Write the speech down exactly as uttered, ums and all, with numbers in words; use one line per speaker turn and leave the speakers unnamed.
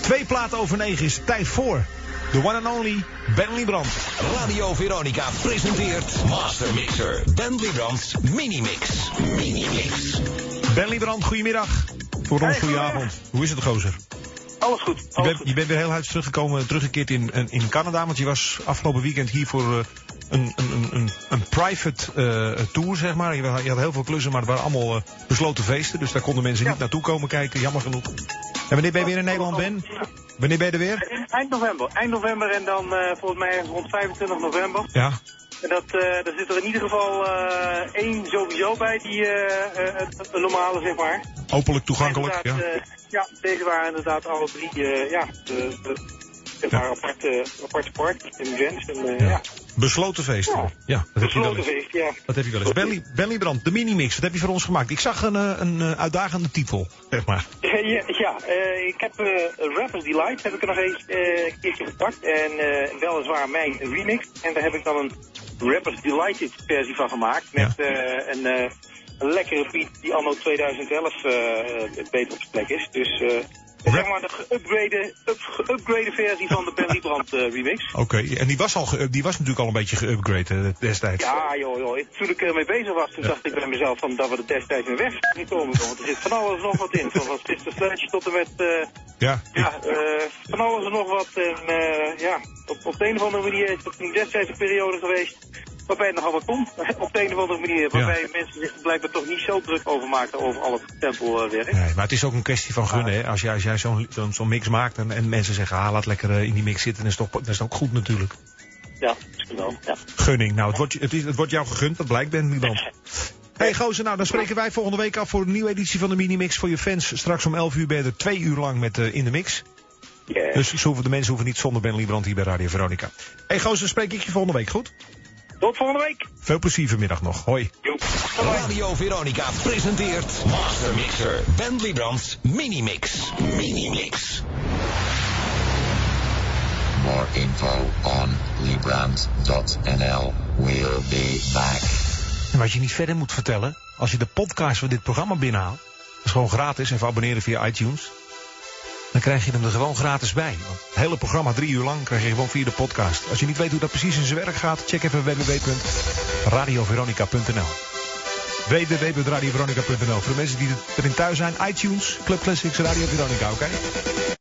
Twee platen over negen is tijd voor de one and only Ben Liebrand.
Radio Veronica presenteert Master Mixer Ben Liebrands Minimix. Minimix.
Ben Liebrand, goedemiddag. Voor ons,
hey,
goedenavond. Hoe is het, gozer?
Alles goed. Alles
je, bent,
goed.
je bent weer heel huids teruggekomen, teruggekeerd in, in Canada, want je was afgelopen weekend hier voor uh, een, een, een, een private uh, tour, zeg maar. Je had, je had heel veel klussen, maar het waren allemaal uh, besloten feesten, dus daar konden mensen ja. niet naartoe komen kijken, jammer genoeg. En wanneer ben je weer in Nederland, Ben? Wanneer ben je er weer?
Eind november. Eind november en dan uh, volgens mij rond vijfentwintig november.
Ja.
En dat, uh, daar zit er in ieder geval uh, één sowieso bij die uh, uh, een normale, zeg maar.
Openlijk toegankelijk, ja.
Uh, ja, deze waren inderdaad alle drie, uh, ja, de, de, zeg maar, ja. aparte, aparte parties en events. En, uh, ja. ja.
Besloten feesten. Ja, ja dat
Besloten
heb je wel eens.
feest, ja.
Dat heb je wel eens. Ben, Ben Liebrand, de Minimix, wat heb je voor ons gemaakt? Ik zag een, een, een uitdagende titel, zeg maar.
Ja, ja uh, ik heb uh, Rapper's Delight heb ik er nog eens uh, een keertje gepakt. En uh, weliswaar mijn remix. En daar heb ik dan een Rapper's Delighted versie van gemaakt. Met ja. uh, een, uh, een lekkere beat die anno tweeduizend elf uh, beter op zijn plek is. Dus uh, zeg maar de geüpgrade up, upgrade versie van de Ben Liebrand uh, remix.
Oké, okay. En die was, al ge, die was natuurlijk al een beetje geüpgrade uh, destijds.
Ja, joh, joh. Toen ik ermee bezig was, toen ja. dacht ik bij mezelf van dat we er destijds mee weg zijn komen. Want er zit van alles nog wat in. Van Sister Sledge tot en met... Uh,
ja.
Ja, uh, van alles en nog wat. En uh, ja, op, op de een of andere manier is het een destijds periode geweest waarbij het nogal wat komt. Op de een of andere manier. Waarbij ja. mensen zich blijkbaar toch niet zo druk over maken over al het tempelwerk.
Nee, maar het is ook een kwestie van gunnen. Hè? Als jij, als jij zo'n zo'n zo'n mix maakt en, en mensen zeggen, ah, laat lekker in die mix zitten, dan is het, toch, dat is het ook goed natuurlijk.
Ja, misschien wel. Ja.
Gunning. Nou, het wordt, het, is, het wordt jou gegund, dat blijkt, Ben Liebrand. Hey gozer, nou dan spreken wij volgende week af voor een nieuwe editie van de Minimix voor je fans. Straks om elf uur ben je er twee uur lang met uh, in de mix.
Yeah.
Dus zo hoeven de mensen hoeven niet zonder Ben Liebrand hier bij Radio Veronica. Hey gozer, spreek ik je volgende week, goed?
Tot volgende week.
Veel plezier vanmiddag nog. Hoi.
Jo.
Radio Veronica presenteert Master Mixer Ben Liebrands Minimix. Minimix.
More info on Liebrand dot n l. We'll be back.
En wat je niet verder moet vertellen, als je de podcast van dit programma binnenhaalt, dat is gewoon gratis, even abonneren via iTunes, dan krijg je hem er gewoon gratis bij. Want het hele programma, drie uur lang, krijg je gewoon via de podcast. Als je niet weet hoe dat precies in zijn werk gaat, check even w w w punt radio veronica punt n l. w w w punt radio veronica punt n l. Voor de mensen die erin thuis zijn, iTunes, Club Classics, Radio Veronica, oké? Okay?